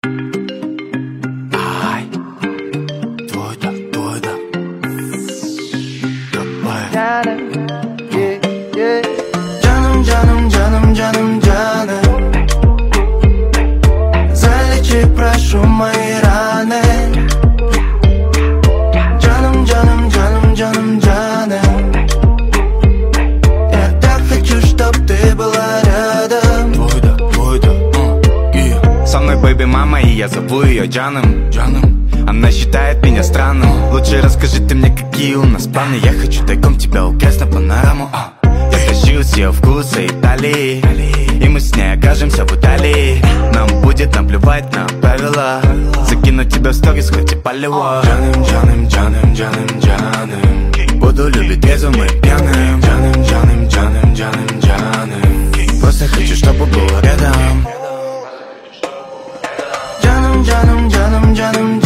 Ай, твой да. Давай. Жаным, залечи, прошу, мои раны. Жаным, я так хочу, чтоб ты была рядом. Твой да. Со мной бэйби мама, и я зову ее Джаном. Она считает меня странным. Лучше расскажи ты мне, какие у нас планы. Я хочу тайком тебя украсть на панораму. Я тащу с ее вкуса Италии, и мы с ней окажемся в Италии. Нам будет наплевать на правила. Закину тебя в сторис, хоть и полево. Джаным, буду любить трезвым и пьяным. Джаным, просто хочу, чтобы было рядом. Жаным,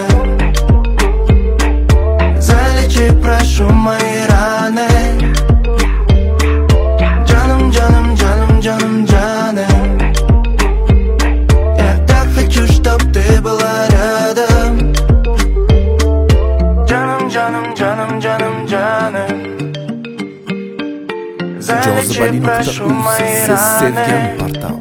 залечи, прошу, мои раны. Жаным, я так хочу, чтоб ты была рядом. Жаным, залечи, прошу, мои раны.